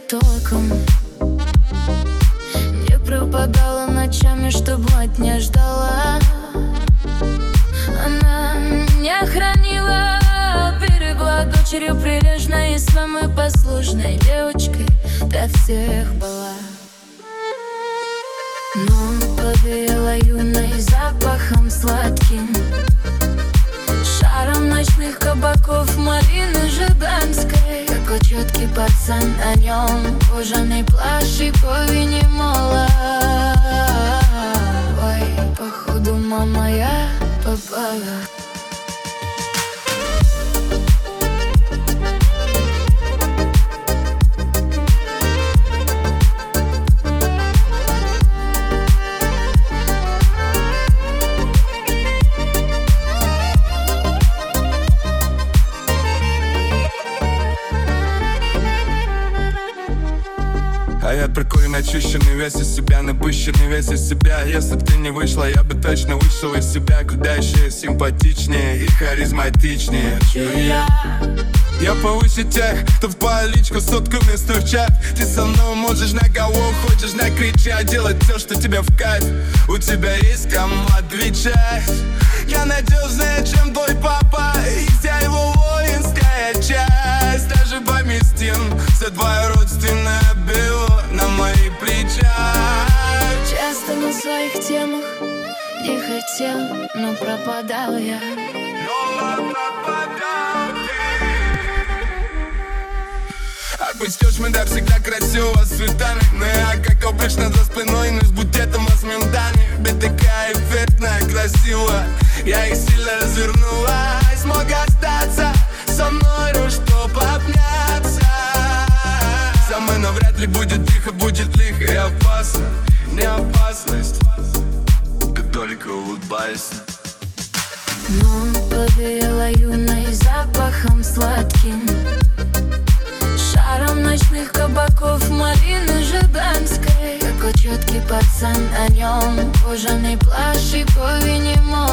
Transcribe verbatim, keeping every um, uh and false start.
током. Не пропадала ночами, чтоб мать не ждала. Она меня хранила, берегла, дочерью прилежной и самой послушной девочкой для всех была. Но повеяла юной запахом сладким, шаром ночных кабаков малины жиданской. Такой четкий пацан, на нем кожаный плащ и по вине мола. Ой, походу мама я попала. А я прикурен, очищенный весь из себя, напыщенный весь из себя. Если б ты не вышла, я бы точно вышел из себя. Куда еще симпатичнее и харизматичнее. Чую я, я повыше тех, кто в поличку сутками стучат. Ты со мной можешь на кого хочешь накричать, делать все, что тебе в кайф. У тебя есть кому отвечать. Я надежнее, чем твой папа, и вся его воинская часть. Даже поместим все твое родственное бело на моих плечах. часто на своих темах не хотел, но пропадал я. А быть мы да всегда красиво свитами. Но я, как обычно, за спиной, но с букетом с ментами. Ты такая эффектная, красивая, я их сильно развернула. И смог остаться со мной, ну чтоб обняться. Со мной навряд ли будет тихо, будет лихо и опасно. Не опасность, ты только улыбайся. Но повеяла юной запахом сладким, шаром ночных кабаков малины жиданской. Такой четкий пацан, на нем кожаный плащ и по вине мола.